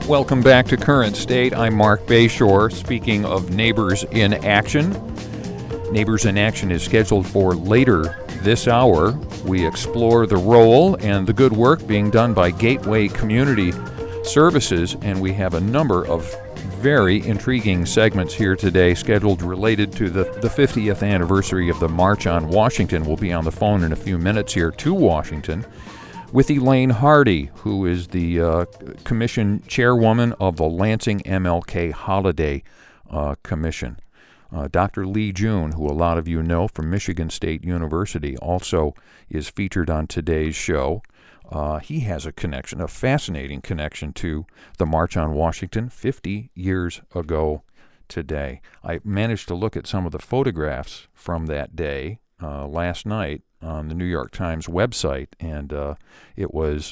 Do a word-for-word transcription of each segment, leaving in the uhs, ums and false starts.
Welcome back to Current State. I'm Mark Bayshore. Speaking of Neighbors in Action, Neighbors in Action is scheduled for later this hour. We explore the role and the good work being done by Gateway Community Services, and we have a number of very intriguing segments here today scheduled related to the, the fiftieth anniversary of the March on Washington. We'll be on the phone in a few minutes here to Washington with Elaine Hardy, who is the uh, commission chairwoman of the Lansing M L K Holiday uh, Commission. Uh, Doctor Lee June, who a lot of you know from Michigan State University, also is featured on today's show. Uh, he has a connection, a fascinating connection to the March on Washington fifty years ago today. I managed to look at some of the photographs from that day uh, last night on the New York Times website, and uh, it was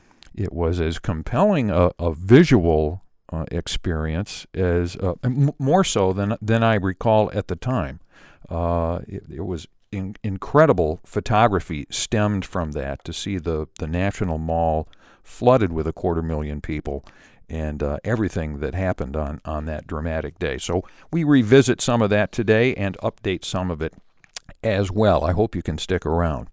it was as compelling a, a visual uh, experience as uh, m- more so than than I recall at the time. Uh, it, it was in, incredible photography stemmed from that, to see the the National Mall flooded with a quarter million people, and uh, everything that happened on on that dramatic day. So we revisit some of that today and update some of it as well. I hope you can stick around.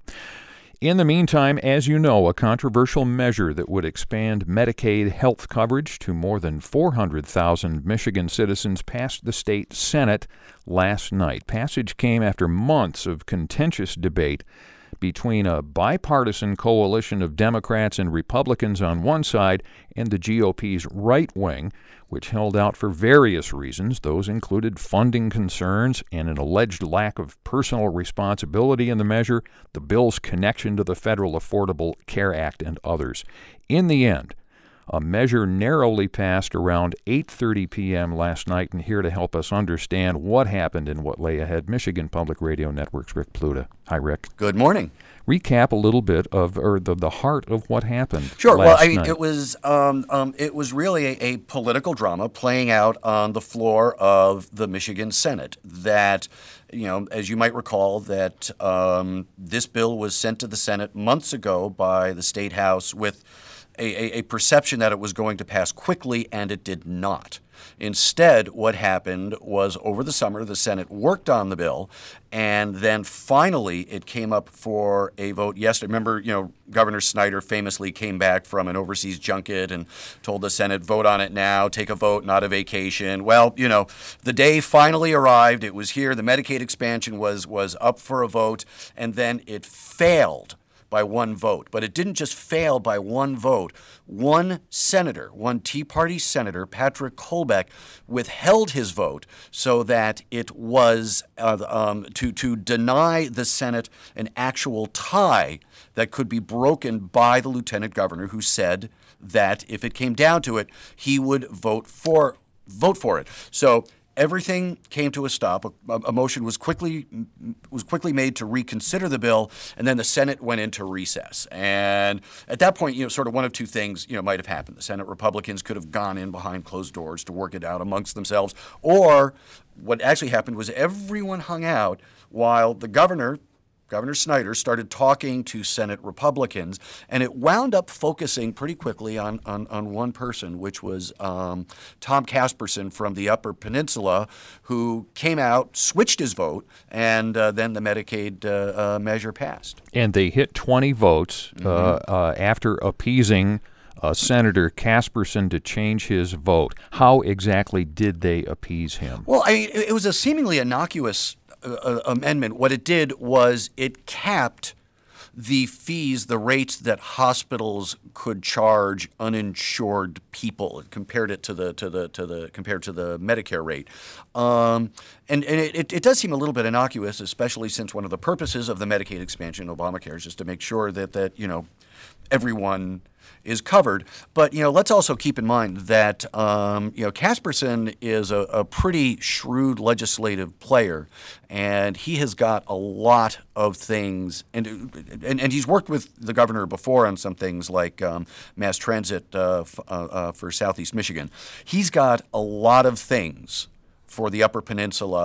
In the meantime, as you know, a controversial measure that would expand Medicaid health coverage to more than four hundred thousand Michigan citizens passed the state Senate last night. Passage came after months of contentious debate between a bipartisan coalition of Democrats and Republicans on one side and the G O P's right wing, which held out for various reasons. Those included funding concerns and an alleged lack of personal responsibility in the measure, the bill's connection to the Federal Affordable Care Act, and others. In the end, a measure narrowly passed around eight thirty p.m. last night, and here to help us understand what happened and what lay ahead, Michigan Public Radio Network's Rick Pluta. Hi, Rick. Good morning. Recap a little bit of, or the, the heart of what happened. Sure. Last well, I mean, night. it was um, um, it was really a, a political drama playing out on the floor of the Michigan Senate. That, you know, as you might recall, that um, this bill was sent to the Senate months ago by the State House with A, a, a perception that it was going to pass quickly, and it did not. Instead, what happened was over the summer, the Senate worked on the bill, and then finally it came up for a vote yesterday. Remember, you know, Governor Snyder famously came back from an overseas junket and told the Senate, vote on it now, take a vote, not a vacation. Well, you know, the day finally arrived. It was here. The Medicaid expansion was was up for a vote, and then it failed by one vote. But it didn't just fail by one vote. One senator, one Tea Party senator, Patrick Kolbeck, withheld his vote so that it was uh, um, to, to deny the Senate an actual tie that could be broken by the lieutenant governor, who said that if it came down to it, he would vote for vote for it. So everything came to a stop. A, a motion was quickly was quickly made to reconsider the bill, and then the Senate went into recess. And at that point, you know, sort of one of two things, you know, might have happened. The Senate Republicans could have gone in behind closed doors to work it out amongst themselves, or what actually happened was everyone hung out while the governor, Governor Snyder, started talking to Senate Republicans, and it wound up focusing pretty quickly on, on, on one person, which was um, Tom Casperson from the Upper Peninsula, who came out, switched his vote, and uh, then the Medicaid uh, uh, measure passed. And they hit twenty votes mm-hmm. uh, uh, after appeasing uh, Senator Casperson to change his vote. How exactly did they appease him? Well, I mean, it, it was a seemingly innocuous Uh, amendment. What it did was it capped the fees, the rates that hospitals could charge uninsured people. It compared it to the to the to the compared to the Medicare rate, um, and, and it, it does seem a little bit innocuous, especially since one of the purposes of the Medicaid expansion, Obamacare, is just to make sure that that you know everyone is covered. But, you know, let's also keep in mind that, um, you know, Casperson is a, a pretty shrewd legislative player, and he has got a lot of things, and and, and he's worked with the governor before on some things like um, mass transit uh, f- uh, uh, for Southeast Michigan. He's got a lot of things for the Upper Peninsula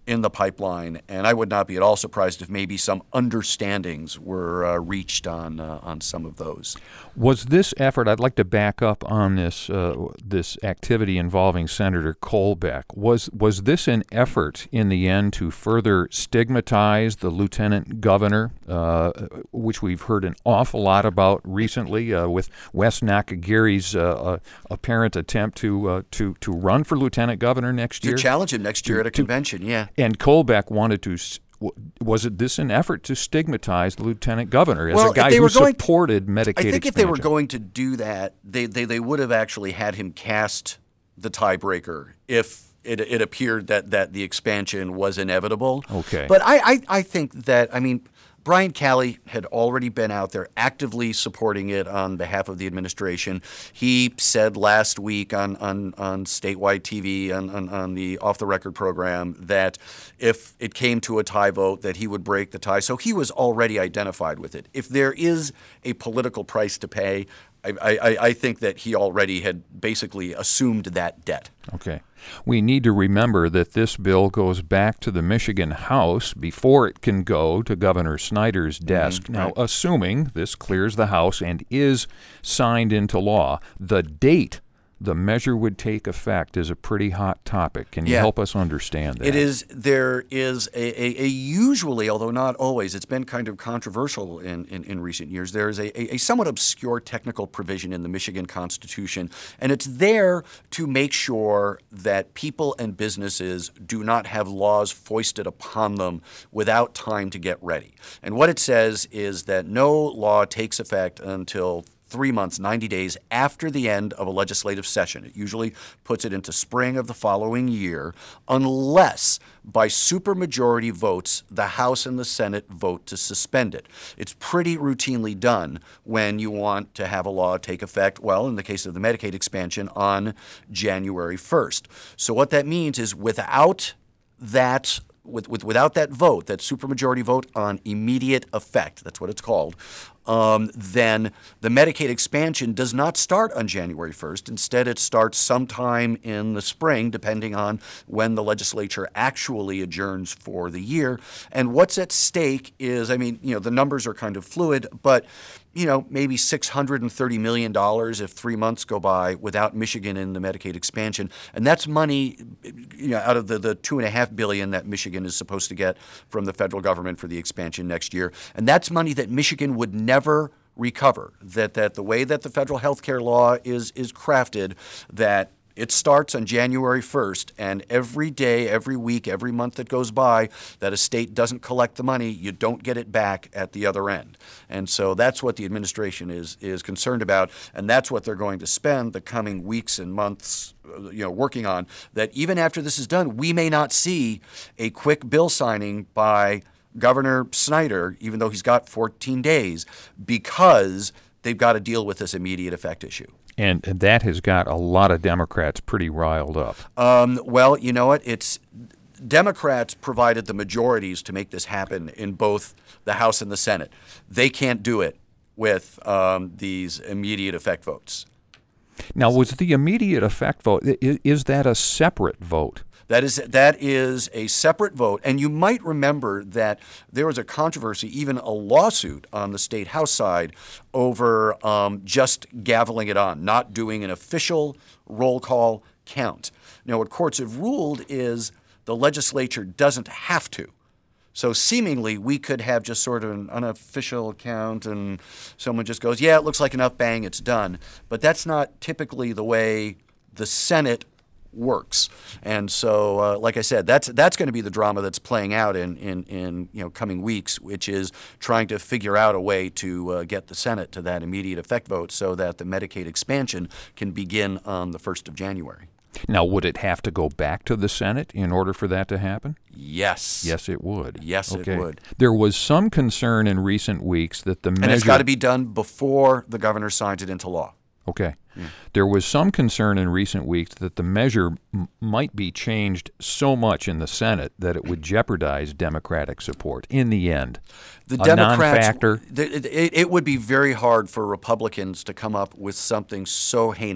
in the pipeline, and I would not be at all surprised if maybe some understandings were uh, reached on uh, on some of those. Was this effort? I'd like to back up on this uh, this activity involving Senator Kolbeck. Was was this an effort in the end to further stigmatize the lieutenant governor, uh, which we've heard an awful lot about recently, uh, with Wes Nakagiri's uh, uh, apparent attempt to uh, to to run for lieutenant governor next year? To challenge him next year to, at a to, convention, yeah. And Kolbeck wanted to. Was it this an effort to stigmatize the lieutenant governor as well, a guy who going, supported Medicaid expansion? I think if they were going to do that, they, they, they would have actually had him cast the tiebreaker if it, it appeared that, that the expansion was inevitable. Okay. But I, I, I think that, I mean, Brian Calley had already been out there actively supporting it on behalf of the administration. He said last week on, on, on statewide T V, on, on, on the Off the Record program, that if it came to a tie vote, that he would break the tie. So he was already identified with it. If there is a political price to pay, I, I, I think that he already had basically assumed that debt. Okay. We need to remember that this bill goes back to the Michigan House before it can go to Governor Snyder's desk. Mm-hmm. Now, right. Assuming this clears the House and is signed into law, the date the measure would take effect is a pretty hot topic. Can you yeah. help us understand that? It is. There is a, a, a usually, although not always, it's been kind of controversial in, in, in recent years. There is a, a, a somewhat obscure technical provision in the Michigan Constitution, and it's there to make sure that people and businesses do not have laws foisted upon them without time to get ready. And what it says is that no law takes effect until three months, ninety days after the end of a legislative session. It usually puts it into spring of the following year, unless by supermajority votes the House and the Senate vote to suspend it. It's pretty routinely done when you want to have a law take effect, well, in the case of the Medicaid expansion, on January first. So what that means is without that With, with, without that vote, that supermajority vote on immediate effect, that's what it's called, um, then the Medicaid expansion does not start on January first. Instead, it starts sometime in the spring, depending on when the legislature actually adjourns for the year. And what's at stake is, I mean, you know, the numbers are kind of fluid, but you know, maybe six hundred thirty million dollars if three months go by without Michigan in the Medicaid expansion. And that's money, you know, out of the, the two and a half billion that Michigan is supposed to get from the federal government for the expansion next year. And that's money that Michigan would never recover. That that the way that the federal health care law is is crafted, that it starts on January first, and every day, every week, every month that goes by that a state doesn't collect the money, you don't get it back at the other end. And so that's what the administration is is concerned about, and that's what they're going to spend the coming weeks and months, you know, working on. That even after this is done, we may not see a quick bill signing by Governor Snyder, even though he's got fourteen days, because they've got to deal with this immediate effect issue. And that has got a lot of Democrats pretty riled up. Um, well, you know what? It's Democrats provided the majorities to make this happen in both the House and the Senate. They can't do it with um, these immediate effect votes. Now, was the immediate effect vote, is that a separate vote? That is that is a separate vote, and you might remember that there was a controversy, even a lawsuit on the state House side over um, just gaveling it on, not doing an official roll call count. Now, what courts have ruled is the legislature doesn't have to. So seemingly, we could have just sort of an unofficial count, and someone just goes, yeah, it looks like enough, bang, it's done. But that's not typically the way the Senate works. And so, uh, like I said, that's that's going to be the drama that's playing out in, in, in you know coming weeks, which is trying to figure out a way to uh, get the Senate to that immediate effect vote so that the Medicaid expansion can begin on the first of January. Now, would it have to go back to the Senate in order for that to happen? Yes. Yes, it would. Yes, okay. it would. There was some concern in recent weeks that the measure... And it's got to be done before the governor signs it into law. Okay. Yeah. There was some concern in recent weeks that the measure m- might be changed so much in the Senate that it would jeopardize Democratic support in the end. The a Democrats, non-factor. The, it, it would be very hard for Republicans to come up with something so heinous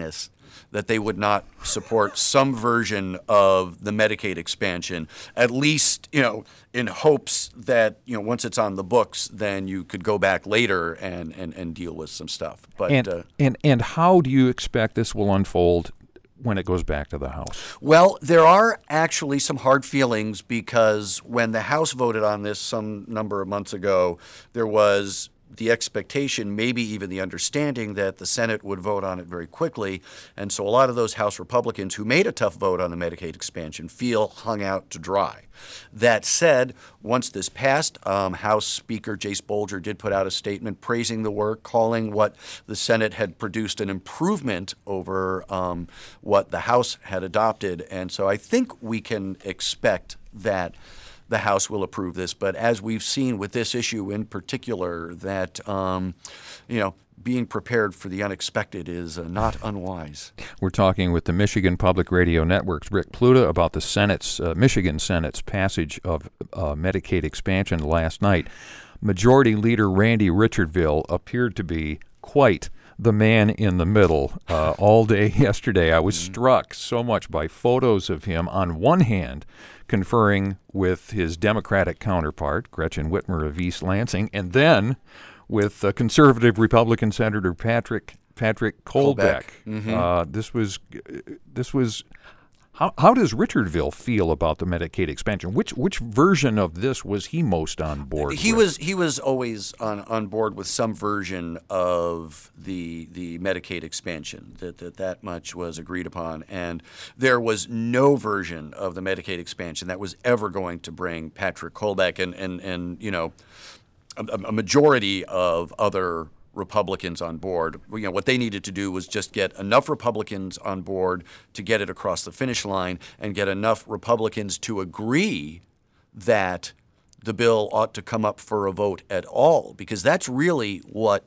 that they would not support some version of the Medicaid expansion, at least, you know, in hopes that, you know, once it's on the books, then you could go back later and, and, and deal with some stuff. But and, uh, and and how do you expect this will unfold when it goes back to the House? Well, there are actually some hard feelings because when the House voted on this some number of months ago, there was the expectation, maybe even the understanding, that the Senate would vote on it very quickly. And so a lot of those House Republicans who made a tough vote on the Medicaid expansion feel hung out to dry. That said, once this passed, um, House Speaker Jace Bolger did put out a statement praising the work, calling what the Senate had produced an improvement over um, what the House had adopted. And so I think we can expect that the House will approve this. But as we've seen with this issue in particular, that, um, you know, being prepared for the unexpected is uh, not unwise. We're talking with the Michigan Public Radio Network's Rick Pluta about the Senate's, uh, Michigan Senate's passage of uh, Medicaid expansion last night. Majority Leader Randy Richardville appeared to be quite the man in the middle uh, all day yesterday. I was struck so much by photos of him, on one hand, conferring with his Democratic counterpart, Gretchen Whitmer of East Lansing, and then with uh, conservative Republican Senator Patrick Patrick Kolbeck. Mm-hmm. Uh, this was this was. How how does Richardville feel about the Medicaid expansion? Which which version of this was he most on board He with? was he was always on, on board with some version of the the Medicaid expansion. That, that that much was agreed upon, and there was no version of the Medicaid expansion that was ever going to bring Patrick Kolbeck and and and you know a, a majority of other Republicans on board. You know, what they needed to do was just get enough Republicans on board to get it across the finish line and get enough Republicans to agree that the bill ought to come up for a vote at all, because that's really what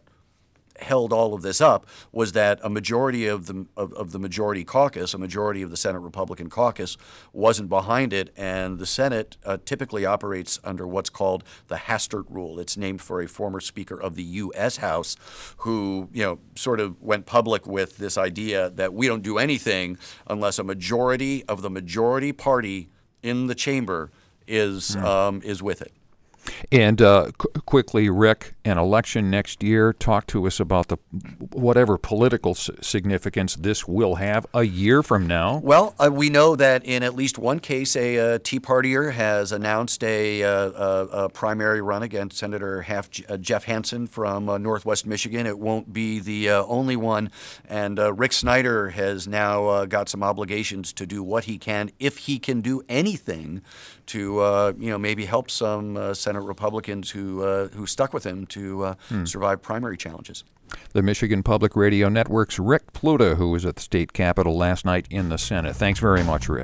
held all of this up, was that a majority of the of, of the majority caucus, a majority of the Senate Republican caucus, wasn't behind it, and the Senate uh, typically operates under what's called the Hastert rule. It's named for a former Speaker of the U S House who, you know, sort of went public with this idea that we don't do anything unless a majority of the majority party in the chamber is mm. um, is with it. And uh, qu- quickly, Rick, an election next year. Talk to us about the whatever political s- significance this will have a year from now. Well, uh, we know that in at least one case, a uh, Tea Partier has announced a, uh, a, a primary run against Senator Half, uh, Jeff Hansen from uh, Northwest Michigan. It won't be the uh, only one. And uh, Rick Snyder has now uh, got some obligations to do what he can, if he can do anything, to uh, you know maybe help some uh, Senate Republicans who uh, who stuck with him to uh, hmm. survive primary challenges. The Michigan Public Radio Network's Rick Pluta, who was at the state capitol last night in the Senate. Thanks very much, Rick.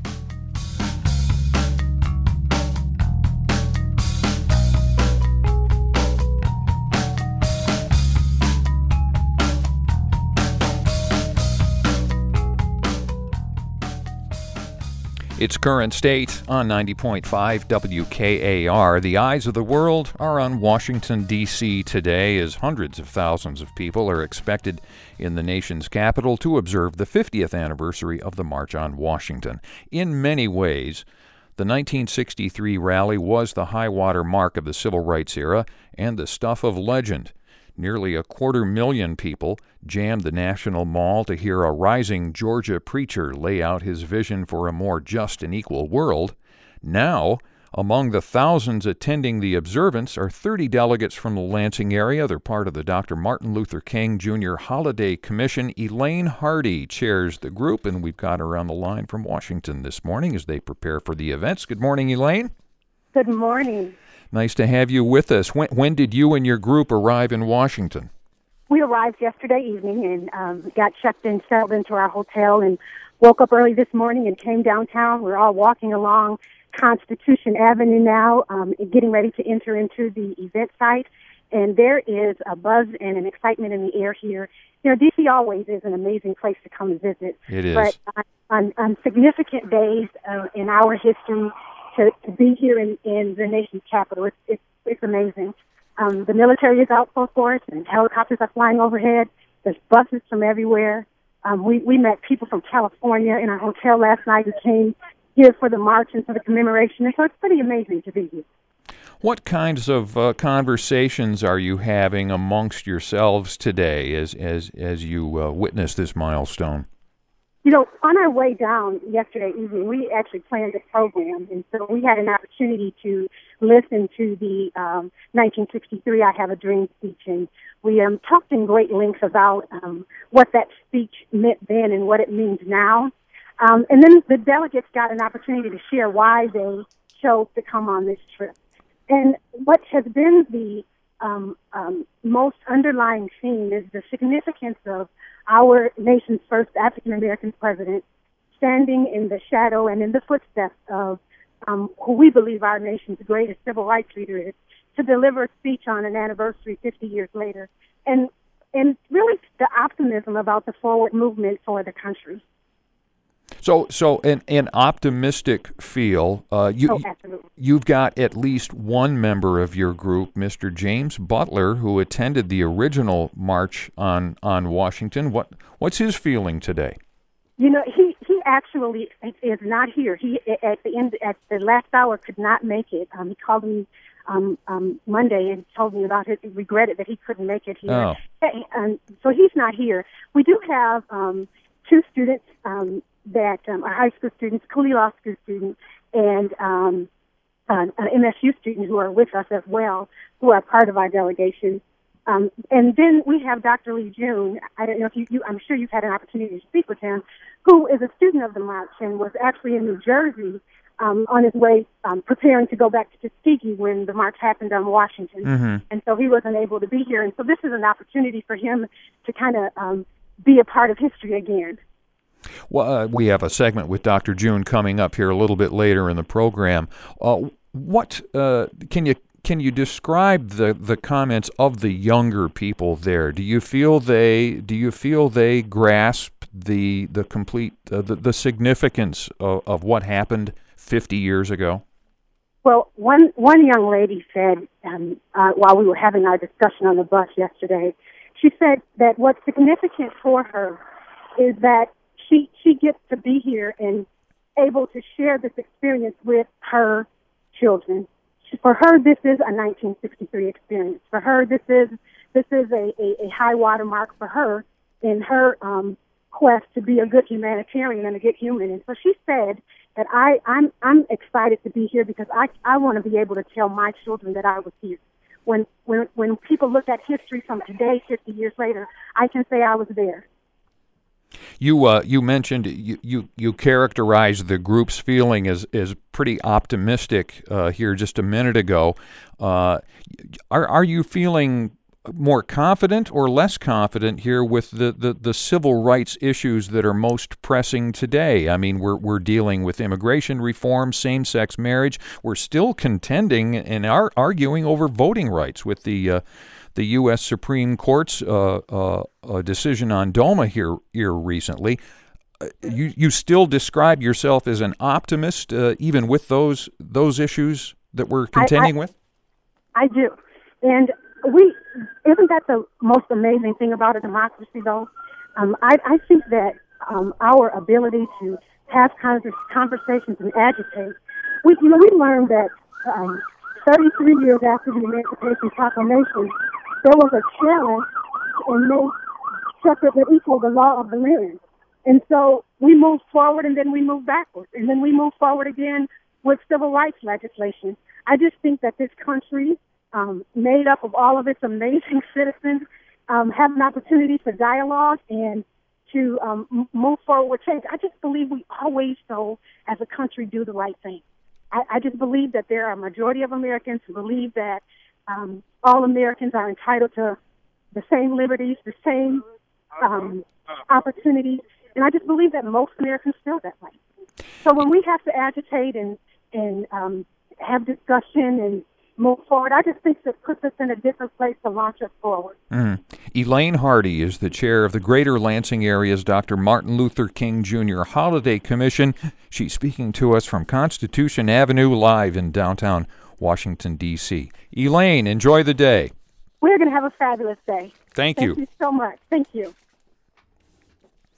Its current state on ninety point five W K A R. The eyes of the world are on Washington, D C today, as hundreds of thousands of people are expected in the nation's capital to observe the fiftieth anniversary of the March on Washington. In many ways, the nineteen sixty-three rally was the high-water mark of the civil rights era and the stuff of legend. Nearly a quarter million people jammed the National Mall to hear a rising Georgia preacher lay out his vision for a more just and equal world. Now, among the thousands attending the observance are thirty delegates from the Lansing area. They're part of the Doctor Martin Luther King Junior Holiday Commission. Elaine Hardy chairs the group, and we've got her on the line from Washington this morning as they prepare for the events. Good morning, Elaine. Good morning. Nice to have you with us. When, when did you and your group arrive in Washington? We arrived yesterday evening and um, got checked in, settled into our hotel, and woke up early this morning and came downtown. We're all walking along Constitution Avenue now, um, getting ready to enter into the event site. And there is a buzz and an excitement in the air here. You know, D C always is an amazing place to come and visit. It is. But on, on significant days uh, in our history, To, to be here in, in the nation's capital, it's, it's, it's amazing. Um, the military is out full force, and helicopters are flying overhead. There's buses from everywhere. Um, we, we met people from California in our hotel last night who came here for the march and for the commemoration. And so it's pretty amazing to be here. What kinds of uh, conversations are you having amongst yourselves today as as as you uh, witness this milestone? You know, on our way down yesterday evening, we actually planned a program, and so we had an opportunity to listen to the um, nineteen sixty-three I Have a Dream speech, and we um, talked in great length about um, what that speech meant then and what it means now. Um, and then the delegates got an opportunity to share why they chose to come on this trip. And what has been the um, um, most underlying theme is the significance of our nation's first African-American president standing in the shadow and in the footsteps of um, who we believe our nation's greatest civil rights leader is, to deliver a speech on an anniversary fifty years later. And, and really the optimism about the forward movement for the country. So, so an, an optimistic feel. Uh, you, oh, absolutely. You've got at least one member of your group, Mister James Butler, who attended the original march on, on Washington. What what's his feeling today? You know, he, he actually is not here. He at the end at the last hour could not make it. Um, he called me um, um, Monday and told me about it. He regretted that he couldn't make it here. Oh. And so he's not here. We do have um, two students. Um, that um, are high school students, Cooley Law School students, and um, an M S U student who are with us as well, who are part of our delegation. Um, and then we have Doctor Lee June. I don't know if you, you, I'm sure you've had an opportunity to speak with him, who is a student of the march and was actually in New Jersey um, on his way um, preparing to go back to Tuskegee when the march happened on Washington. Mm-hmm. And so he wasn't able to be here. And so this is an opportunity for him to kind of um, be a part of history again. Well, uh, we have a segment with Doctor June coming up here a little bit later in the program. Uh, what uh, can you can you describe the, the comments of the younger people there? Do you feel they do you feel they grasp the the complete uh, the, the significance of, of what happened fifty years ago? Well, one one young lady said um, uh, while we were having our discussion on the bus yesterday, she said that what's significant for her is that She she gets to be here and able to share this experience with her children. For her, this is a nineteen sixty-three experience. For her, this is this is a, a, a high watermark for her in her um, quest to be a good humanitarian and a good human. And so she said that I, I'm I'm excited to be here because I I want to be able to tell my children that I was here. When when when people look at history from today, fifty years later, I can say I was there. You uh, you mentioned you, you, you characterized the group's feeling as, as pretty optimistic uh, here just a minute ago. Uh, are are you feeling more confident or less confident here with the, the, the civil rights issues that are most pressing today? I mean, we're we're dealing with immigration reform, same-sex marriage. We're still contending and are arguing over voting rights with the uh, the U S Supreme Court's uh, uh, uh, decision on DOMA here here recently. Uh, you you still describe yourself as an optimist, uh, even with those those issues that we're contending I, I, with? I do, and we isn't that the most amazing thing about a democracy, though? Um, I, I think that um, our ability to have conversations and agitate. We you know we learned that um, thirty-three years after the Emancipation Proclamation, there was a challenge and make separate but equal the law of the land. And so we moved forward and then we moved backwards. And then we moved forward again with civil rights legislation. I just think that this country, um, made up of all of its amazing citizens, um, have an opportunity for dialogue and to um, move forward with change. I just believe we always, though, as a country, do the right thing. I, I just believe that there are a majority of Americans who believe that Um, all Americans are entitled to the same liberties, the same um, opportunities, and I just believe that most Americans feel that way. So when we have to agitate and and um, have discussion and move forward, I just think that puts us in a different place to launch us forward. Mm. Elaine Hardy is the chair of the Greater Lansing Area's Doctor Martin Luther King Junior Holiday Commission. She's speaking to us from Constitution Avenue live in downtown Washington, D C Elaine, enjoy the day. We're going to have a fabulous day. Thank you. Thank you so much. Thank you.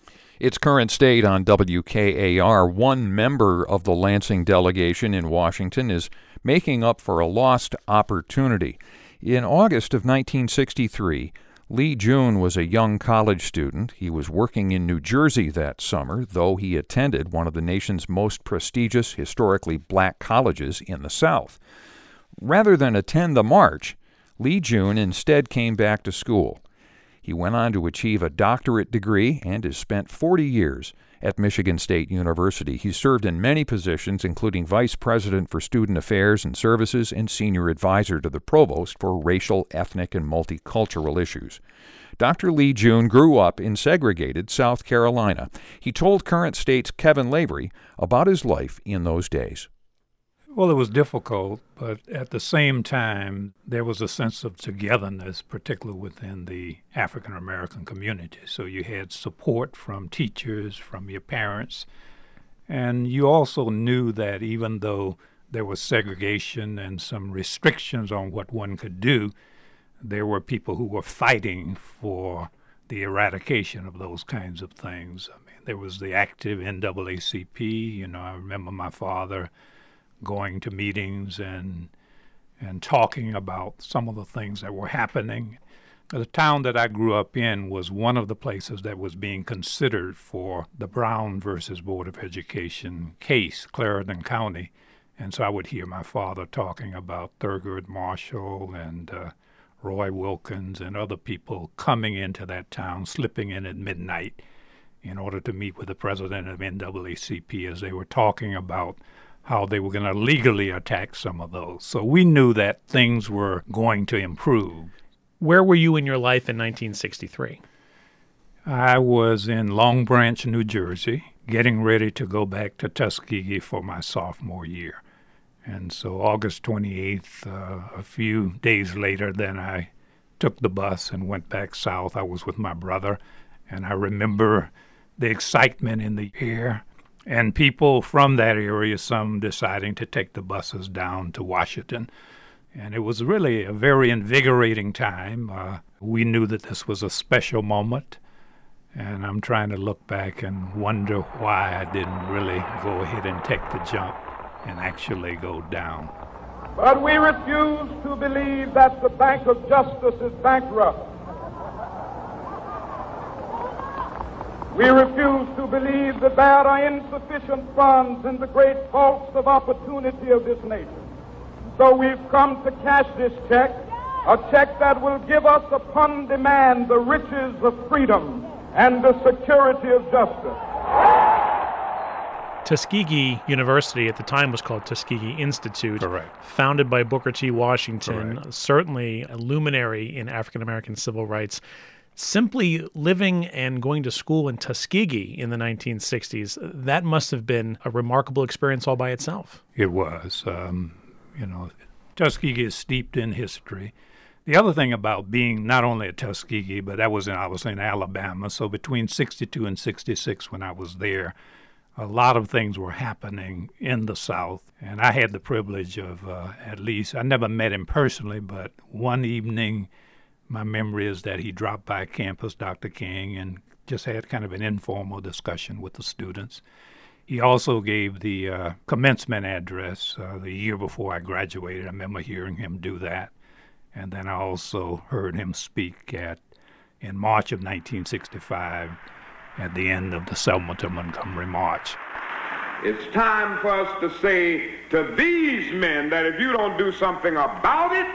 It's Current State on W K A R. One member of the Lansing delegation in Washington is making up for a lost opportunity. In August of nineteen sixty-three, Lee June was a young college student. He was working in New Jersey that summer, though he attended one of the nation's most prestigious historically black colleges in the South. Rather than attend the march, Lee June instead came back to school. He went on to achieve a doctorate degree and has spent forty years at Michigan State University. He served in many positions, including Vice President for Student Affairs and Services and Senior Advisor to the Provost for Racial, Ethnic, and Multicultural Issues. Doctor Lee June grew up in segregated South Carolina. He told Current State's Kevin Lavery about his life in those days. Well, it was difficult, but at the same time, there was a sense of togetherness, particularly within the African American community. So you had support from teachers, from your parents, and you also knew that even though there was segregation and some restrictions on what one could do, there were people who were fighting for the eradication of those kinds of things. I mean, there was the active N double A C P. You know, I remember my father going to meetings and and talking about some of the things that were happening. The town that I grew up in was one of the places that was being considered for the Brown versus Board of Education case, Clarendon County. And so I would hear my father talking about Thurgood Marshall and uh, Roy Wilkins and other people coming into that town, slipping in at midnight in order to meet with the president of N double A C P as they were talking about how they were going to legally attack some of those. So we knew that things were going to improve. Where were you in your life in nineteen sixty-three? I was in Long Branch, New Jersey, getting ready to go back to Tuskegee for my sophomore year. And so August twenty-eighth, uh, a few days later, then I took the bus and went back south. I was with my brother, and I remember the excitement in the air. And people from that area, some deciding to take the buses down to Washington. And it was really a very invigorating time. Uh, we knew that this was a special moment. And I'm trying to look back and wonder why I didn't really go ahead and take the jump and actually go down. But we refuse to believe that the Bank of Justice is bankrupt. We refuse to believe that there are insufficient funds in the great vaults of opportunity of this nation. So we've come to cash this check, a check that will give us upon demand the riches of freedom and the security of justice. Tuskegee University at the time was called Tuskegee Institute. Correct. Founded by Booker T. Washington, Correct. Certainly a luminary in African American civil rights. Simply living and going to school in Tuskegee in the nineteen sixties, that must have been a remarkable experience all by itself. It was. Um, you know, Tuskegee is steeped in history. The other thing about being not only at Tuskegee, but that was in, I was in Alabama, so between sixty-two and sixty-six when I was there, a lot of things were happening in the South. And I had the privilege of uh, at least, I never met him personally, but one evening, my memory is that he dropped by campus, Doctor King, and just had kind of an informal discussion with the students. He also gave the uh, commencement address uh, the year before I graduated. I remember hearing him do that. And then I also heard him speak at in March of nineteen sixty-five at the end of the Selma to Montgomery March. It's time for us to say to these men that if you don't do something about it,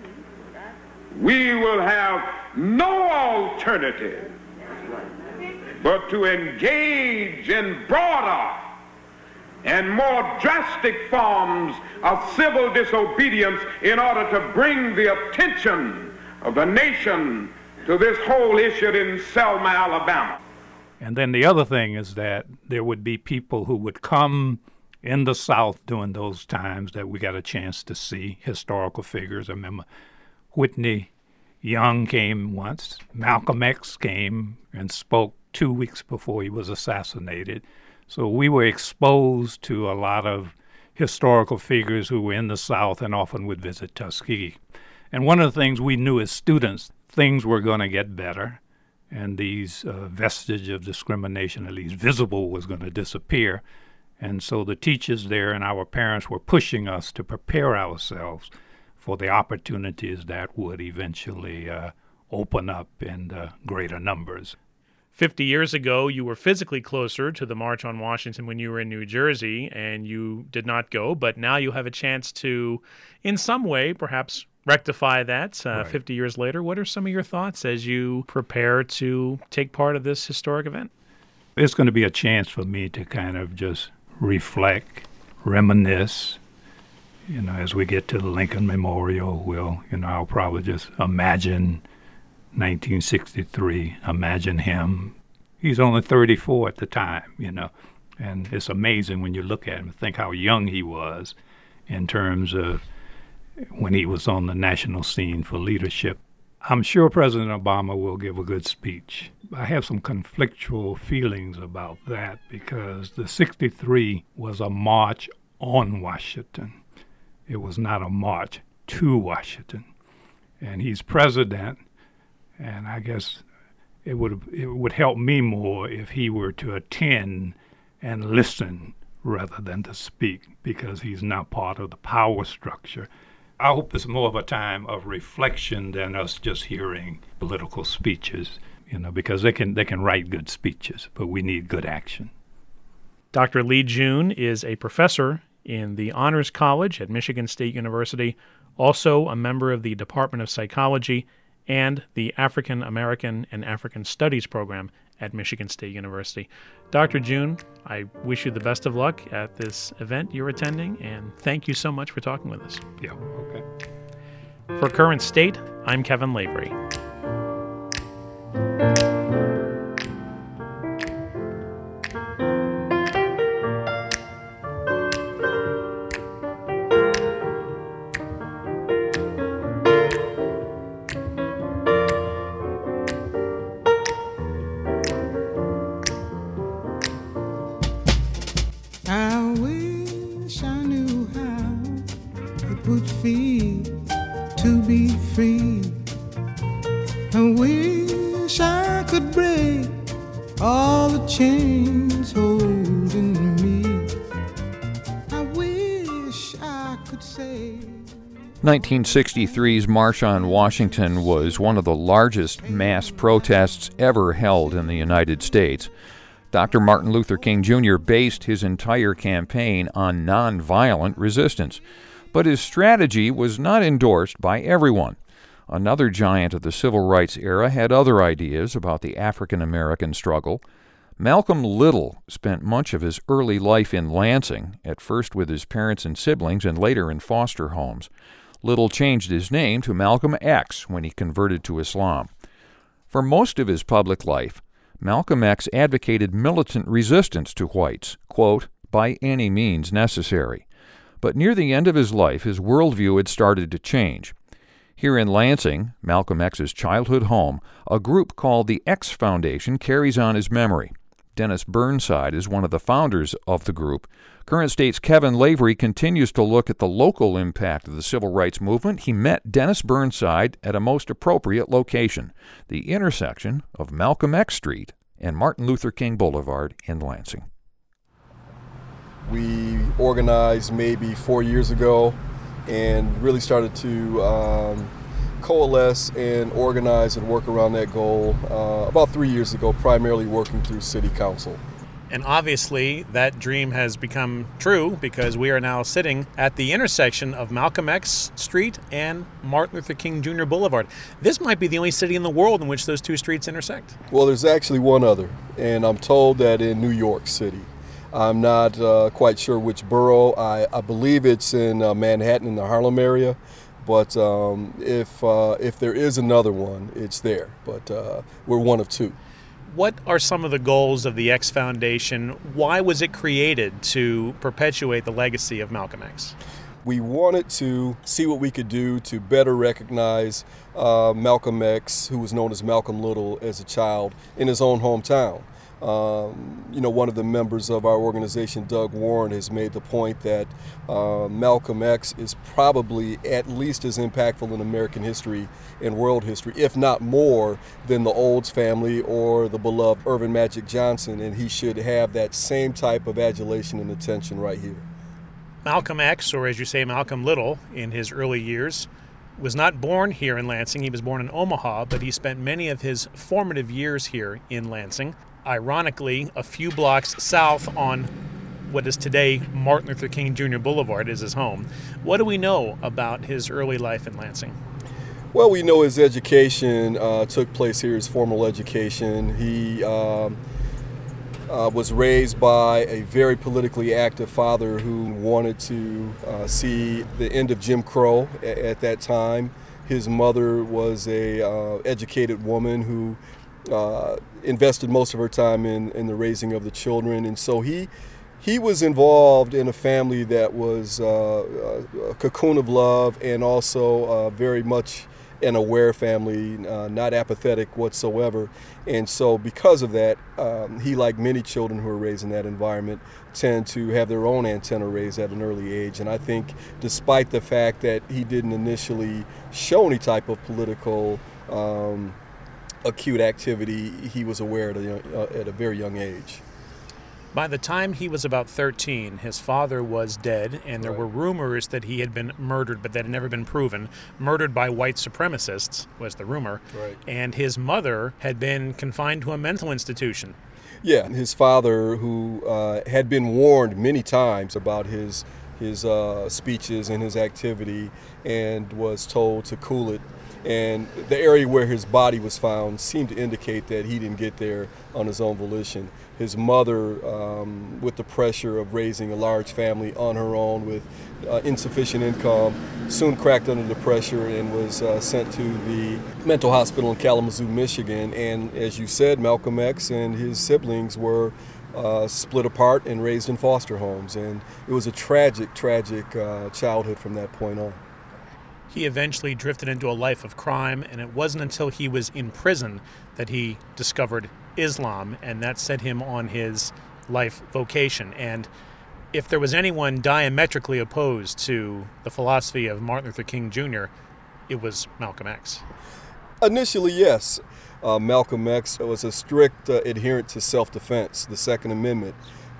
we will have no alternative but to engage in broader and more drastic forms of civil disobedience in order to bring the attention of the nation to this whole issue in Selma, Alabama. And then the other thing is that there would be people who would come in the South during those times that we got a chance to see, historical figures. I remember Whitney Young came once. Malcolm X came and spoke two weeks before he was assassinated. So we were exposed to a lot of historical figures who were in the South and often would visit Tuskegee. And one of the things we knew as students, things were going to get better. and these uh, vestige of discrimination, at least visible, was going to disappear. And so the teachers there and our parents were pushing us to prepare ourselves for the opportunities that would eventually uh, open up in uh, greater numbers. fifty years ago, you were physically closer to the March on Washington when you were in New Jersey, and you did not go, but now you have a chance to, in some way, perhaps rectify that uh, Right. fifty years later. What are some of your thoughts as you prepare to take part of this historic event? It's going to be a chance for me to kind of just reflect, reminisce. You know, as we get to the Lincoln Memorial, we'll, you know, I'll probably just imagine nineteen sixty-three, imagine him. He's only thirty-four at the time, you know, and it's amazing when you look at him and think how young he was in terms of when he was on the national scene for leadership. I'm sure President Obama will give a good speech. I have some conflictual feelings about that because the sixty-three was a march on Washington. It was not a march to Washington. And he's president, and I guess it would it would help me more if he were to attend and listen rather than to speak, because he's not part of the power structure. I hope it's more of a time of reflection than us just hearing political speeches, you know, because they can they can write good speeches, but we need good action. Doctor Lee June is a professor in the Honors College at Michigan State University, also a member of the Department of Psychology and the African American and African Studies program at Michigan State University. Doctor June, I wish you the best of luck at this event you're attending, and thank you so much for talking with us. Yeah, okay. For Current State, I'm Kevin Lavery. I wish I knew how it would feel to be free. I wish I could break all the chains holding me. I wish I could say. nineteen sixty-three's March on Washington was one of the largest mass protests ever held in the United States. Doctor Martin Luther King Junior based his entire campaign on nonviolent resistance, but his strategy was not endorsed by everyone. Another giant of the civil rights era had other ideas about the African American struggle. Malcolm Little spent much of his early life in Lansing, at first with his parents and siblings and later in foster homes. Little changed his name to Malcolm X when he converted to Islam. For most of his public life, Malcolm X advocated militant resistance to whites, quote, by any means necessary. But near the end of his life, his worldview had started to change. Here in Lansing, Malcolm X's childhood home, a group called the X Foundation carries on his memory. Dennis Burnside is one of the founders of the group. Current State's Kevin Lavery continues to look at the local impact of the civil rights movement. He met Dennis Burnside at a most appropriate location, the intersection of Malcolm X Street and Martin Luther King Boulevard in Lansing. We organized maybe four years ago and really started to um, coalesce and organize and work around that goal uh, about three years ago, primarily working through City Council. And obviously, that dream has become true because we are now sitting at the intersection of Malcolm X Street and Martin Luther King Junior Boulevard. This might be the only city in the world in which those two streets intersect. Well, there's actually one other, and I'm told that in New York City. I'm not uh, quite sure which borough. I, I believe it's in uh, Manhattan in the Harlem area. But um, if uh, if there is another one, it's there. But uh, we're one of two. What are some of the goals of the X Foundation? Why was it created to perpetuate the legacy of Malcolm X? We wanted to see what we could do to better recognize uh, Malcolm X, who was known as Malcolm Little as a child, in his own hometown. Um, you know, one of the members of our organization, Doug Warren, has made the point that uh, Malcolm X is probably at least as impactful in American history and world history, if not more, than the Olds family or the beloved Irvin Magic Johnson, and he should have that same type of adulation and attention right here. Malcolm X, or as you say, Malcolm Little, in his early years, was not born here in Lansing. He was born in Omaha, but he spent many of his formative years here in Lansing. Ironically, a few blocks south on what is today Martin Luther King Junior Boulevard is his home. What do we know about his early life in Lansing? Well, we know his education uh, took place here, his formal education. He um, uh, was raised by a very politically active father who wanted to uh, see the end of Jim Crow at, at that time. His mother was a uh, educated woman who Uh, invested most of her time in, in the raising of the children, and so he he was involved in a family that was uh, a cocoon of love, and also uh, very much an aware family, uh, not apathetic whatsoever. And so because of that, um, he, like many children who are raised in that environment, tend to have their own antenna raised at an early age. And I think despite the fact that he didn't initially show any type of political um, acute activity, he was aware at a, young, uh, at a very young age. By the time he was about thirteen, his father was dead, and there Right. were rumors that he had been murdered, but that had never been proven. Murdered by white supremacists was the rumor. Right. And his mother had been confined to a mental institution. Yeah, his father, who uh, had been warned many times about his his uh, speeches and his activity, and was told to cool it. And the area where his body was found seemed to indicate that he didn't get there on his own volition. His mother, um, with the pressure of raising a large family on her own with uh, insufficient income, soon cracked under the pressure and was uh, sent to the mental hospital in Kalamazoo, Michigan. And as you said, Malcolm X and his siblings were uh, split apart and raised in foster homes. And it was a tragic, tragic uh, childhood from that point on. He eventually drifted into a life of crime, and it wasn't until he was in prison that he discovered Islam, and that set him on his life vocation. And if there was anyone diametrically opposed to the philosophy of Martin Luther King Junior, it was Malcolm X. Initially, yes. Uh, Malcolm X was a strict uh, adherent to self-defense, the Second Amendment,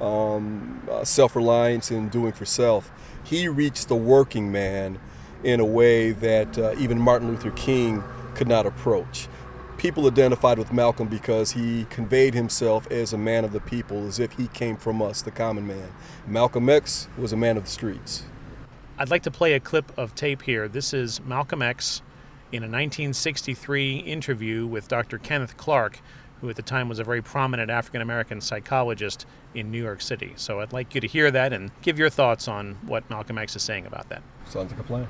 um, uh, self-reliance and doing for self. He reached the working man in a way that uh, even Martin Luther King could not approach. People identified with Malcolm because he conveyed himself as a man of the people, as if he came from us, the common man. Malcolm X was a man of the streets. I'd like to play a clip of tape here. This is Malcolm X in a nineteen sixty-three interview with Doctor Kenneth Clark, who at the time was a very prominent African-American psychologist in New York City. So I'd like you to hear that and give your thoughts on what Malcolm X is saying about that. Sounds like a plan.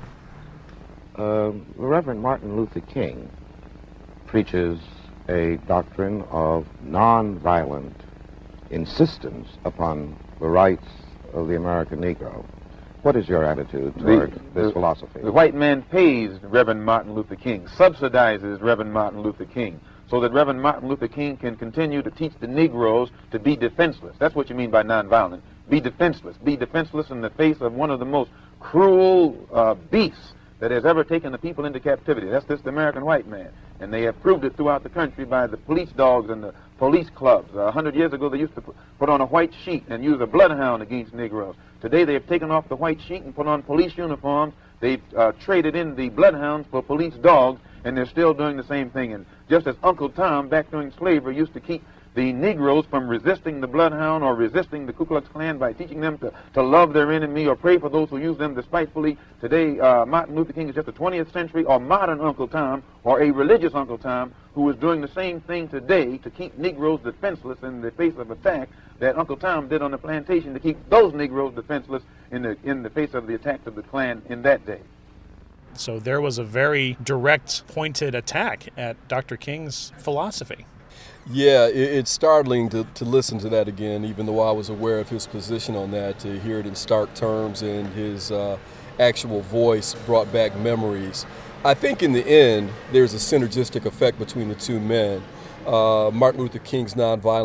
Uh, Reverend Martin Luther King preaches a doctrine of nonviolent insistence upon the rights of the American Negro. What is your attitude toward the, this the, philosophy? The white man pays Reverend Martin Luther King, subsidizes Reverend Martin Luther King, so that Reverend Martin Luther King can continue to teach the Negroes to be defenseless. That's what you mean by nonviolent. Be defenseless. Be defenseless in the face of one of the most cruel uh, beasts that has ever taken the people into captivity. That's this American white man. And they have proved it throughout the country by the police dogs and the police clubs. A hundred years ago, they used to put on a white sheet and use a bloodhound against Negroes. Today, they have taken off the white sheet and put on police uniforms. They've uh, traded in the bloodhounds for police dogs, and they're still doing the same thing. And just as Uncle Tom, back during slavery, used to keep the Negroes from resisting the bloodhound or resisting the Ku Klux Klan by teaching them to, to love their enemy or pray for those who use them despitefully. Today, uh, Martin Luther King is just a twentieth century or modern Uncle Tom or a religious Uncle Tom who is doing the same thing today to keep Negroes defenseless in the face of attack that Uncle Tom did on the plantation to keep those Negroes defenseless in the, in the face of the attacks of the Klan in that day. So there was a very direct, pointed attack at Doctor King's philosophy. Yeah, it, it's startling to, to listen to that again, even though I was aware of his position on that, to hear it in stark terms and his uh, actual voice brought back memories. I think in the end, there's a synergistic effect between the two men. Uh, Martin Luther King's nonviolent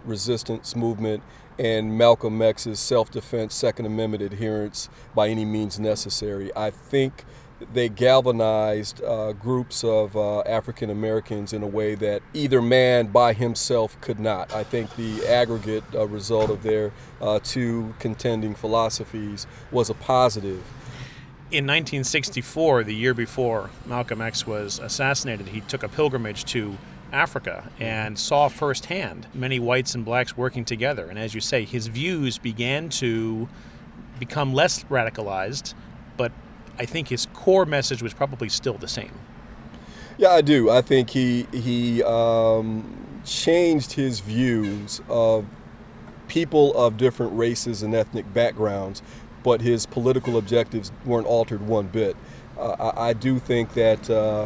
resistance movement and Malcolm X's self-defense, Second Amendment adherence by any means necessary. I think they galvanized uh, groups of uh, African Americans in a way that either man by himself could not. I think the aggregate uh, result of their uh, two contending philosophies was a positive. In nineteen sixty-four, the year before Malcolm X was assassinated, he took a pilgrimage to Africa and saw firsthand many whites and blacks working together. And as you say, his views began to become less radicalized, but I think his core message was probably still the same. Yeah, I do. I think he he um, changed his views of people of different races and ethnic backgrounds, but his political objectives weren't altered one bit. Uh, I, I do think that uh,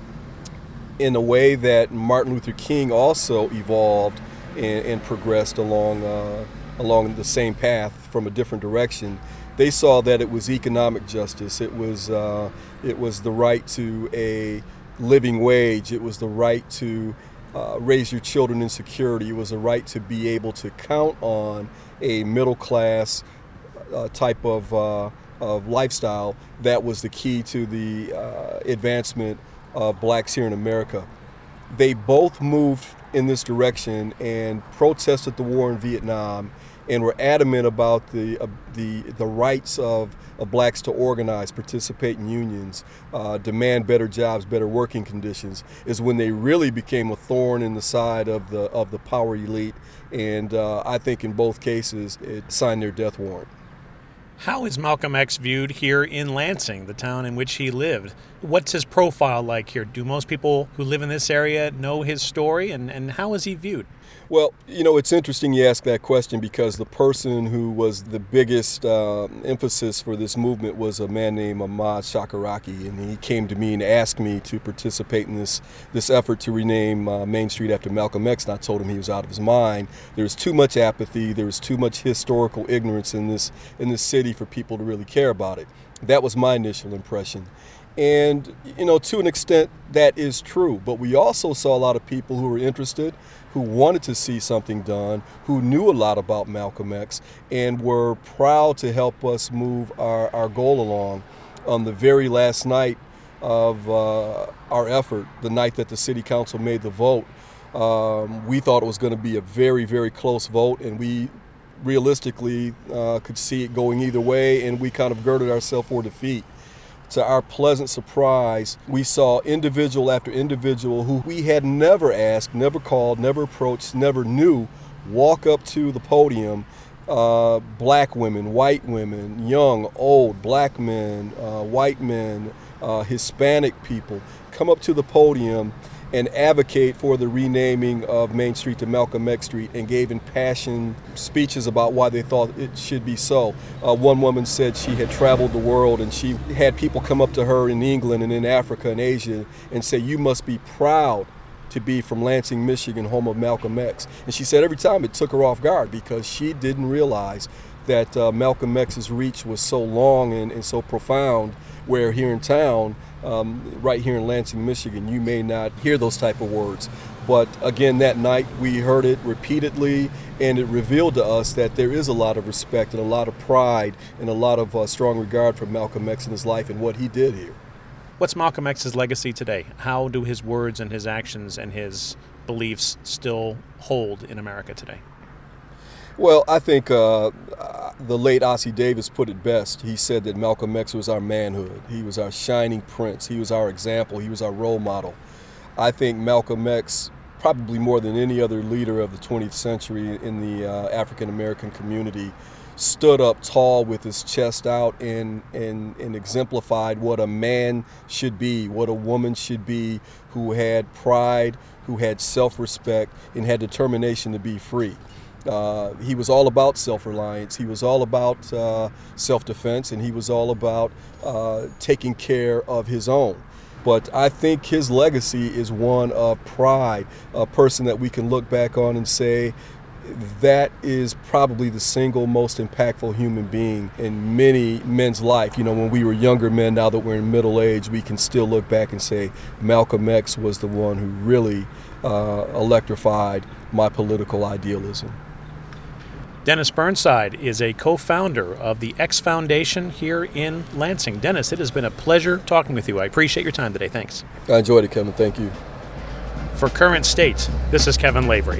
in a way that Martin Luther King also evolved and, and progressed along uh, along the same path from a different direction. They saw that it was economic justice. It was uh, it was the right to a living wage. It was the right to uh, raise your children in security. It was the right to be able to count on a middle class uh, type of uh, of lifestyle. That was the key to the uh, advancement of blacks here in America. They both moved in this direction and protested the war in Vietnam, and were adamant about the uh, the the rights of, of blacks to organize, participate in unions, uh, demand better jobs, better working conditions, is when they really became a thorn in the side of the of the power elite. And uh, I think in both cases it signed their death warrant. How is Malcolm X viewed here in Lansing, the town in which he lived? What's his profile like here? Do most people who live in this area know his story, and, and how is he viewed? Well, you know, it's interesting you ask that question, because the person who was the biggest uh, emphasis for this movement was a man named Ahmad Shakaraki, and he came to me and asked me to participate in this this effort to rename uh, Main Street after Malcolm X, and I told him he was out of his mind. There's too much apathy, there's too much historical ignorance in this in this city for people to really care about it. That was my initial impression. And, you know, to an extent, that is true. But we also saw a lot of people who were interested, who wanted to see something done, who knew a lot about Malcolm X, and were proud to help us move our, our goal along. On the very last night of uh, our effort, the night that the City Council made the vote, um, we thought it was going to be a very, very close vote, and we realistically uh, could see it going either way, and we kind of girded ourselves for defeat. To our pleasant surprise, we saw individual after individual who we had never asked, never called, never approached, never knew, walk up to the podium. Uh, black women, white women, young, old, black men, uh, white men, uh, Hispanic people, come up to the podium and advocate for the renaming of Main Street to Malcolm X Street, and gave impassioned speeches about why they thought it should be so. Uh, one woman said she had traveled the world, and she had people come up to her in England and in Africa and Asia and say, "You must be proud to be from Lansing, Michigan, home of Malcolm X." And she said every time it took her off guard, because she didn't realize that uh, Malcolm X's reach was so long and, and so profound, where here in town, um, right here in Lansing, Michigan, you may not hear those type of words. But again, that night we heard it repeatedly, and it revealed to us that there is a lot of respect and a lot of pride and a lot of uh, strong regard for Malcolm X in his life and what he did here. What's Malcolm X's legacy today? How do his words and his actions and his beliefs still hold in America today? Well, I think uh, the late Ossie Davis put it best. He said that Malcolm X was our manhood. He was our shining prince. He was our example. He was our role model. I think Malcolm X, probably more than any other leader of the twentieth century in the uh, African American community, stood up tall with his chest out and, and, and exemplified what a man should be, what a woman should be, who had pride, who had self-respect, and had determination to be free. Uh, he was all about self-reliance. He was all about uh, self-defense, and he was all about uh, taking care of his own. But I think his legacy is one of pride, a person that we can look back on and say that is probably the single most impactful human being in many men's life. You know, when we were younger men, now that we're in middle age, we can still look back and say Malcolm X was the one who really uh, electrified my political idealism. Dennis Burnside is a co-founder of the X Foundation here in Lansing. Dennis, it has been a pleasure talking with you. I appreciate your time today. Thanks. I enjoyed it, Kevin. Thank you. For Current State, this is Kevin Lavery.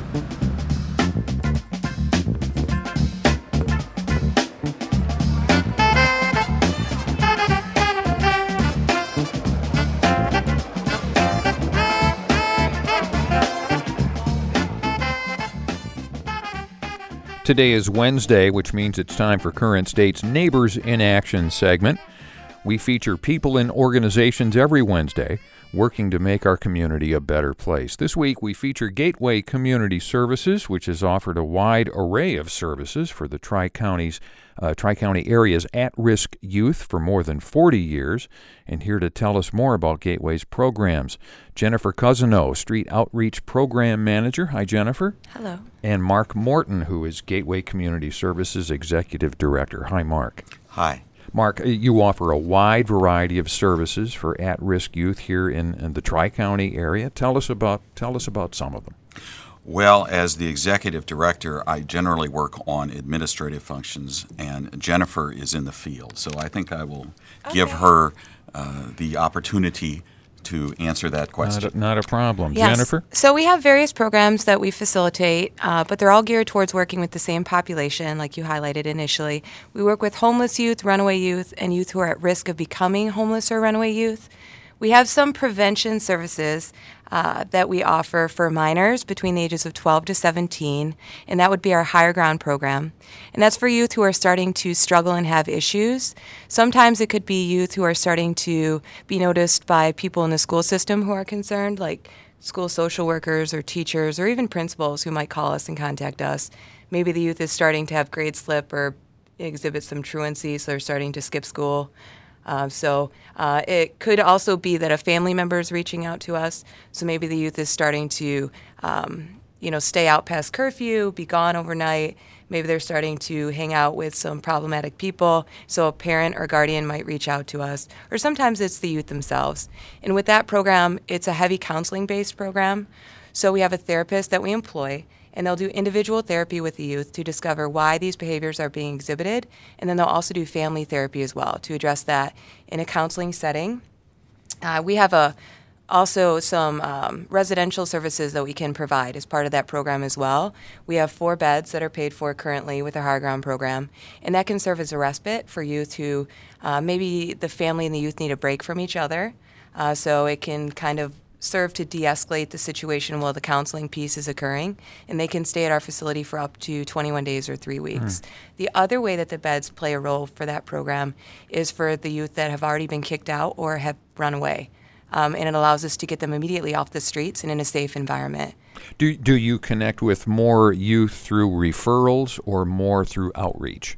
Today is Wednesday, which means it's time for Current State's Neighbors in Action segment. We feature people and organizations every Wednesday working to make our community a better place. This week, we feature Gateway Community Services, which has offered a wide array of services for the Tri-Counties, uh, Tri-County area's at-risk youth for more than forty years. And here to tell us more about Gateway's programs, Jennifer Cousineau, Street Outreach Program Manager. Hi, Jennifer. Hello. And Mark Morton, who is Gateway Community Services Executive Director. Hi, Mark. Hi. Mark, you offer a wide variety of services for at-risk youth here in, in the Tri-County area. Tell us about tell us about some of them. Well, as the executive director, I generally work on administrative functions, and Jennifer is in the field. So I think I will okay. give her uh, the opportunity to answer that question. Not a, not a problem. Yes. Jennifer? So we have various programs that we facilitate, uh, but they're all geared towards working with the same population, like you highlighted initially. We work with homeless youth, runaway youth, and youth who are at risk of becoming homeless or runaway youth. We have some prevention services uh, that we offer for minors between the ages of twelve to seventeen, and that would be our Higher Ground program. And that's for youth who are starting to struggle and have issues. Sometimes it could be youth who are starting to be noticed by people in the school system who are concerned, like school social workers or teachers or even principals who might call us and contact us. Maybe the youth is starting to have grade slip or exhibit some truancy, so they're starting to skip school. Uh, so uh, it could also be that a family member is reaching out to us. So maybe the youth is starting to, um, you know, stay out past curfew, be gone overnight. Maybe they're starting to hang out with some problematic people. So a parent or guardian might reach out to us. Or sometimes it's the youth themselves. And with that program, it's a heavy counseling-based program. So we have a therapist that we employ, and they'll do individual therapy with the youth to discover why these behaviors are being exhibited, and then they'll also do family therapy as well to address that in a counseling setting. Uh, we have a also some um, residential services that we can provide as part of that program as well. We have four beds that are paid for currently with our Higher Ground program, and that can serve as a respite for youth who uh, maybe the family and the youth need a break from each other, uh, so it can kind of serve to de-escalate the situation while the counseling piece is occurring, and they can stay at our facility for up to twenty-one days or three weeks. Mm. The other way that the beds play a role for that program is for the youth that have already been kicked out or have run away, um, and it allows us to get them immediately off the streets and in a safe environment. Do, do you connect with more youth through referrals or more through outreach?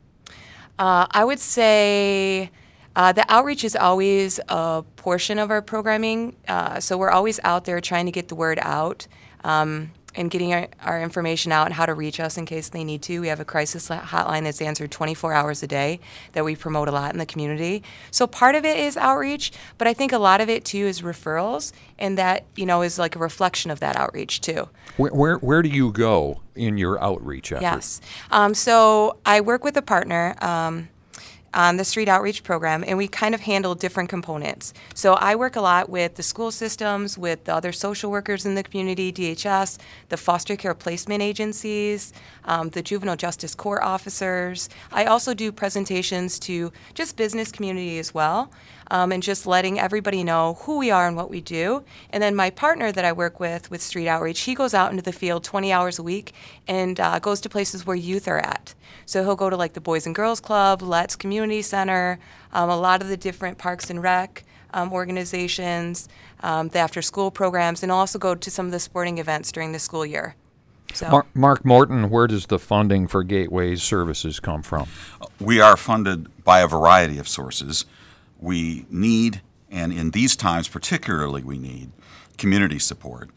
Uh, I would say Uh, the outreach is always a portion of our programming, uh, so we're always out there trying to get the word out um, and getting our, our information out and how to reach us in case they need to. We have a crisis hotline that's answered twenty-four hours a day that we promote a lot in the community. So part of it is outreach, but I think a lot of it too is referrals, and that, you know, is like a reflection of that outreach too. Where where, where do you go in your outreach effort? Yes, um, so I work with a partner Um, on the Street Outreach Program, and we kind of handle different components. So I work a lot with the school systems, with the other social workers in the community, D H S, the foster care placement agencies, um, the juvenile justice court officers. I also do presentations to just business community as well, um, and just letting everybody know who we are and what we do. And then my partner that I work with, with Street Outreach, he goes out into the field twenty hours a week and uh, goes to places where youth are at. So he'll go to like the Boys and Girls Club, Let's Community Center, um, a lot of the different Parks and Rec um, organizations, um, the after-school programs, and also go to some of the sporting events during the school year. So. Mark, Mark Morton, where does the funding for Gateway's services come from? We are funded by a variety of sources. We need, and in these times particularly we need, community support.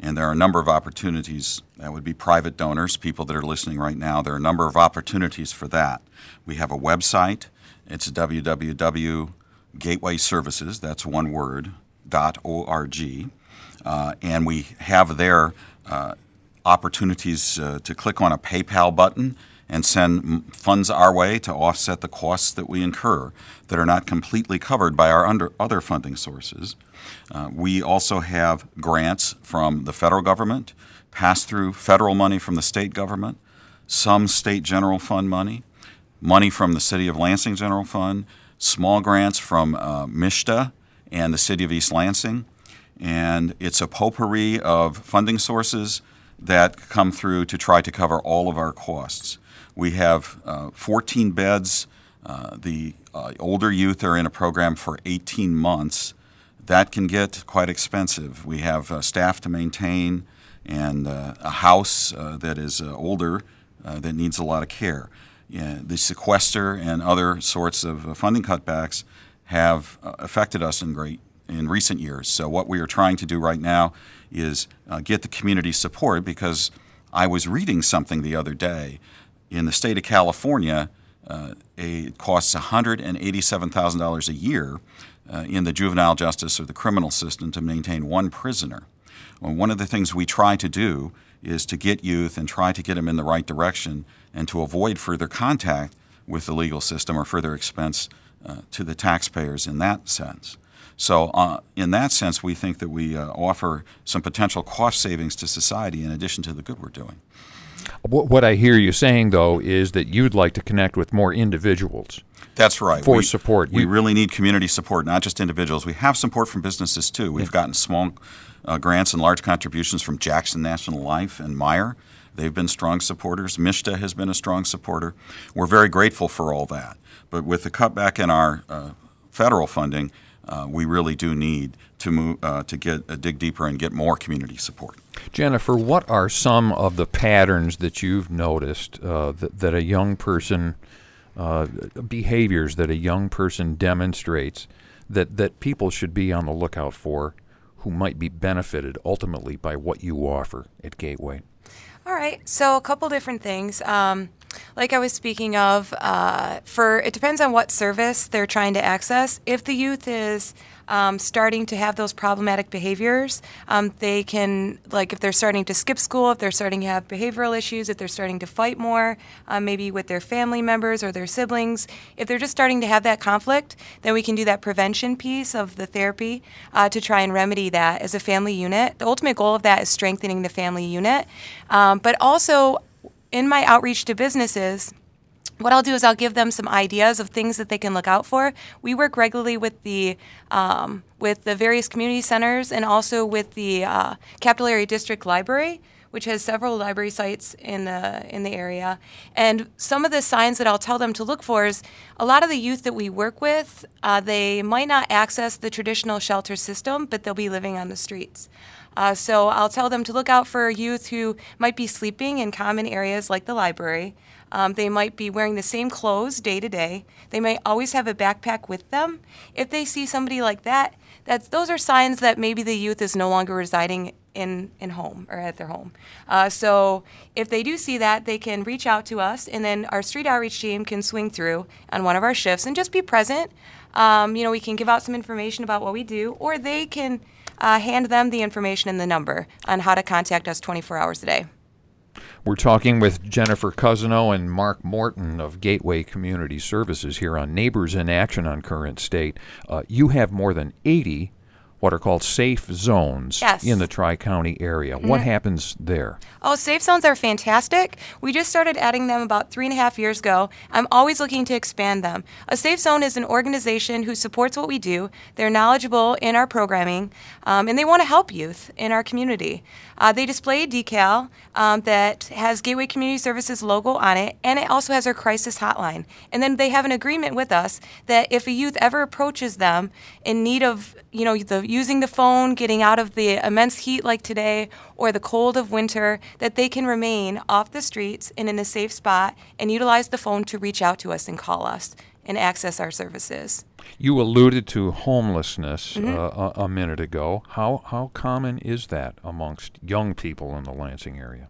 And there are a number of opportunities. That would be private donors, people that are listening right now. There are a number of opportunities for that. We have a website. It's w w w dot gateway services, that's one word, dot org. Uh, and we have there uh, opportunities uh, to click on a PayPal button and send funds our way to offset the costs that we incur that are not completely covered by our under other funding sources. Uh, we also have grants from the federal government, pass-through federal money from the state government, some state general fund money, money from the City of Lansing General Fund, small grants from uh, MISHDA and the City of East Lansing. And it's a potpourri of funding sources that come through to try to cover all of our costs. We have uh, fourteen beds. Uh, the uh, older youth are in a program for eighteen months. That can get quite expensive. We have uh, staff to maintain and uh, a house uh, that is uh, older uh, that needs a lot of care. Yeah, the sequester and other sorts of uh, funding cutbacks have uh, affected us in great in recent years. So what we are trying to do right now is uh, get the community support, because I was reading something the other day. In the state of California, uh, a, it costs one hundred eighty-seven thousand dollars a year uh, in the juvenile justice or the criminal system to maintain one prisoner. Well, one of the things we try to do is to get youth and try to get them in the right direction and to avoid further contact with the legal system or further expense uh, to the taxpayers in that sense. So uh, in that sense, we think that we uh, offer some potential cost savings to society in addition to the good we're doing. What I hear you saying, though, is that you'd like to connect with more individuals. That's right. For we, support. We you, really need community support, not just individuals. We have support from businesses, too. We've yeah. gotten small uh, grants and large contributions from Jackson National Life and Meyer. They've been strong supporters. MISHDA has been a strong supporter. We're very grateful for all that. But with the cutback in our uh, federal funding, uh, we really do need to move uh, to get uh, dig deeper and get more community support. Jennifer, what are some of the patterns that you've noticed uh, that, that a young person, uh, behaviors that a young person demonstrates that, that people should be on the lookout for who might be benefited ultimately by what you offer at Gateway? All right, so a couple different things. Um, like I was speaking of, uh, for it depends on what service they're trying to access. If the youth is um, starting to have those problematic behaviors, um, they can, like if they're starting to skip school, if they're starting to have behavioral issues, if they're starting to fight more, uh, maybe with their family members or their siblings, if they're just starting to have that conflict, then we can do that prevention piece of the therapy uh, to try and remedy that as a family unit. The ultimate goal of that is strengthening the family unit, um, but also in my outreach to businesses, what I'll do is I'll give them some ideas of things that they can look out for. We work regularly with the um, with the various community centers and also with the uh, Capital Area District Library, which has several library sites in the in the area. And some of the signs that I'll tell them to look for is a lot of the youth that we work with, uh, they might not access the traditional shelter system, but they'll be living on the streets. Uh, so I'll tell them to look out for youth who might be sleeping in common areas like the library. Um, they might be wearing the same clothes day to day. They might always have a backpack with them. If they see somebody like that, that's, those are signs that maybe the youth is no longer residing in, in home or at their home. Uh, so if they do see that, they can reach out to us, and then our street outreach team can swing through on one of our shifts and just be present. Um, you know, we can give out some information about what we do, or they can Uh, hand them the information and the number on how to contact us twenty-four hours a day. We're talking with Jennifer Cousineau and Mark Morton of Gateway Community Services here on Neighbors in Action on Current State. Uh, you have more than eighty what are called safe zones yes. in the Tri-County area. Mm-hmm. What happens there? Oh, safe zones are fantastic. We just started adding them about three and a half years ago. I'm always looking to expand them. A safe zone is an organization who supports what we do. They're knowledgeable in our programming, um, and they want to help youth in our community. Uh, they display a decal um, that has Gateway Community Services logo on it, and it also has our crisis hotline. And then they have an agreement with us that if a youth ever approaches them in need of, you know, the, using the phone, getting out of the immense heat like today, or the cold of winter, that they can remain off the streets and in a safe spot and utilize the phone to reach out to us and call us. and access our services. You alluded to homelessness Mhm. uh, a, a minute ago. How how common is that amongst young people in the Lansing area?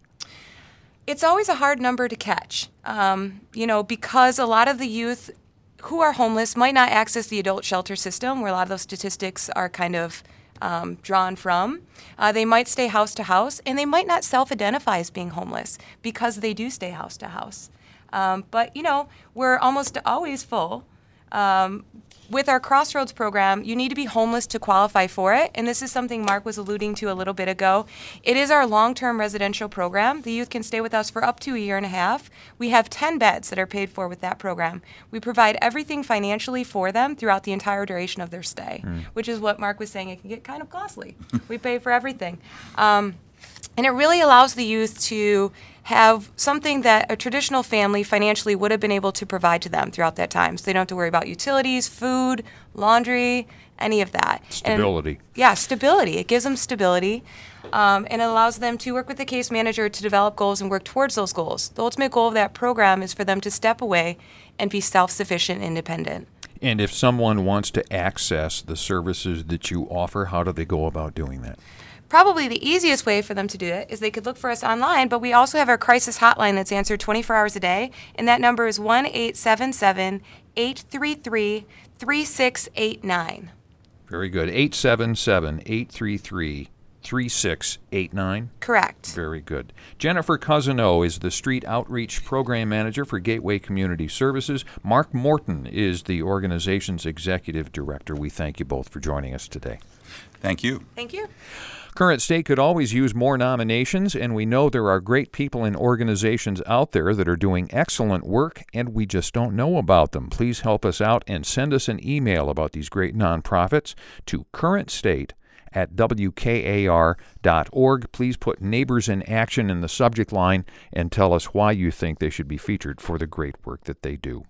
It's always a hard number to catch, um, you know, because a lot of the youth who are homeless might not access the adult shelter system, where a lot of those statistics are kind of um, drawn from. Uh, they might stay house to house, and they might not self-identify as being homeless because they do stay house to house. Um, but, you know, we're almost always full. Um, with our Crossroads program, you need to be homeless to qualify for it, and this is something Mark was alluding to a little bit ago. It is our long-term residential program. The youth can stay with us for up to a year and a half. We have ten beds that are paid for with that program. We provide everything financially for them throughout the entire duration of their stay, Mm. which is what Mark was saying. It can get kind of costly. We pay for everything. Um, and it really allows the youth to have something that a traditional family financially would have been able to provide to them throughout that time. So they don't have to worry about utilities, food, laundry, any of that. Stability. And, yeah, stability. It gives them stability, um, and it allows them to work with the case manager to develop goals and work towards those goals. The ultimate goal of that program is for them to step away and be self-sufficient and independent. And if someone wants to access the services that you offer, how do they go about doing that? Probably the easiest way for them to do it is they could look for us online, but we also have our crisis hotline that's answered twenty-four hours a day, and that number is one eight seven seven, eight three three, three six eight nine. Very good. eight seven seven, eight three three, three six eight nine? Correct. Very good. Jennifer Cousineau is the Street Outreach Program Manager for Gateway Community Services. Mark Morton is the organization's Executive Director. We thank you both for joining us today. Thank you. Thank you. Current State could always use more nominations, and we know there are great people and organizations out there that are doing excellent work, and we just don't know about them. Please help us out and send us an email about these great nonprofits to currentstate at W K A R dot org. Please put Neighbors in Action in the subject line and tell us why you think they should be featured for the great work that they do.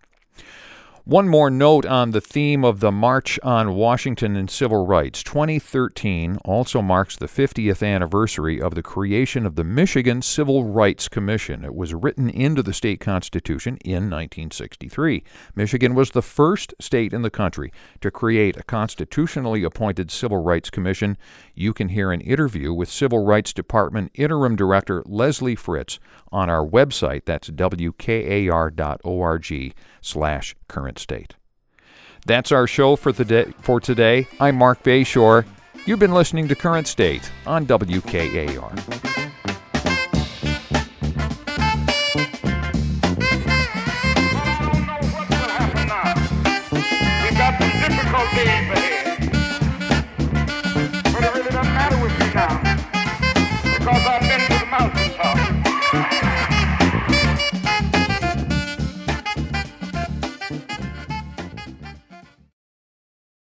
One more note on the theme of the March on Washington and Civil Rights. twenty thirteen also marks the fiftieth anniversary of the creation of the Michigan Civil Rights Commission. It was written into the state constitution in nineteen sixty-three. Michigan was the first state in the country to create a constitutionally appointed Civil Rights Commission. You can hear an interview with Civil Rights Department Interim Director Leslie Fritz on our website. That's W K A R dot org slash current state. That's our show for the day, for today. I'm Mark Bayshore. You've been listening to Current State on W K A R.